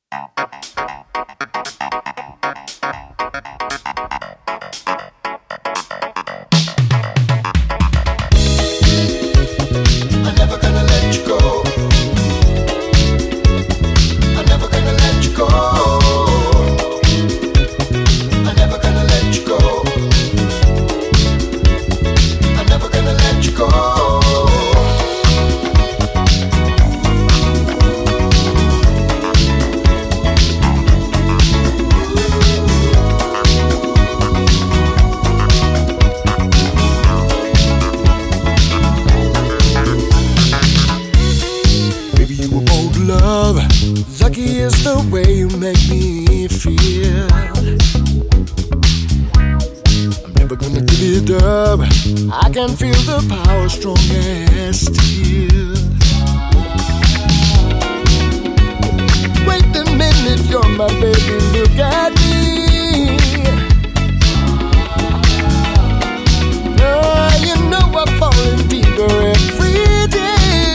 Lucky is the way you make me feel. I'm never gonna give it up. I can feel the power strong as steel. Wait a minute, you're my baby, look at me. Oh, you know I'm falling deeper every day.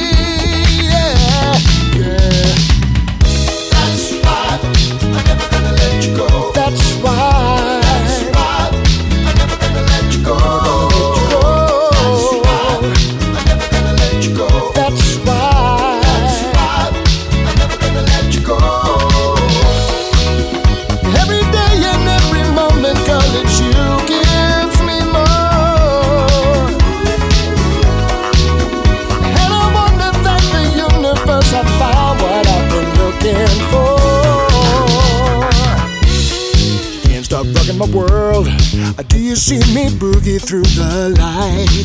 Rocking my world, do you see me boogie through the light?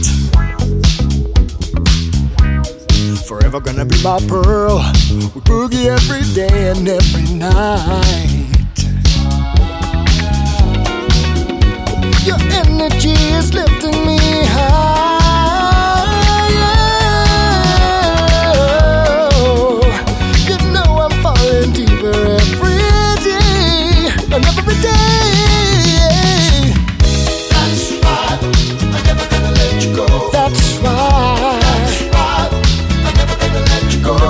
Forever gonna be my pearl. We boogie every day and every night. Your energy is lifting me high. You know I'm falling deeper every day and every day. That's right. I'm never gonna let you go.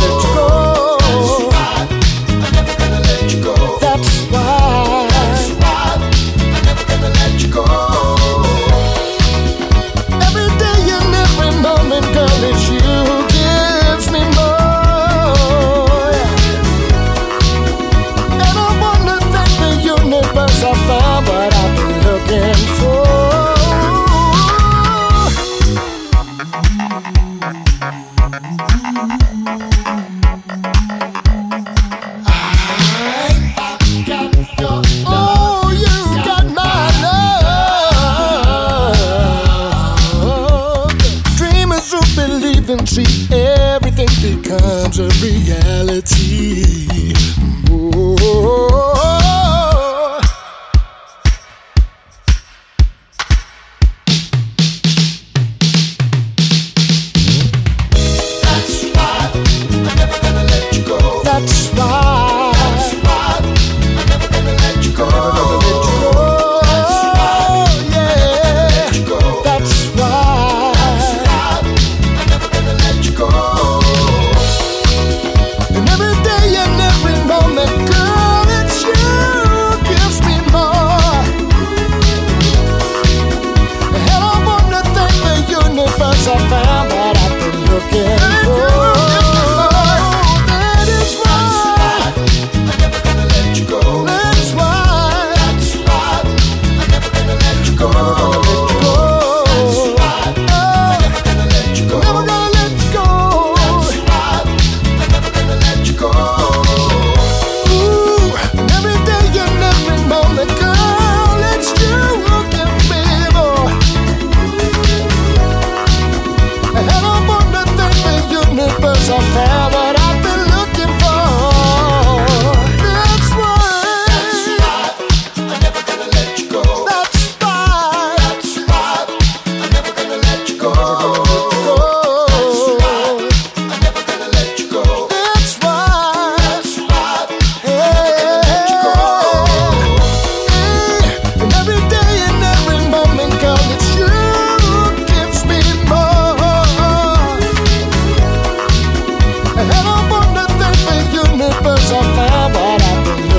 I'm never gonna let you go. That's right. I'm never gonna let you go.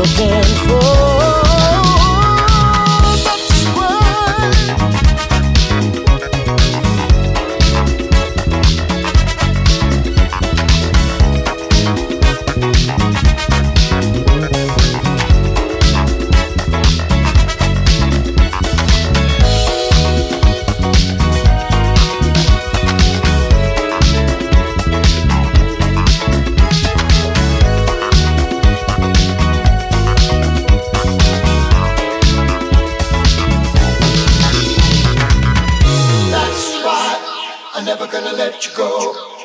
dance floor. I'm never gonna let you go.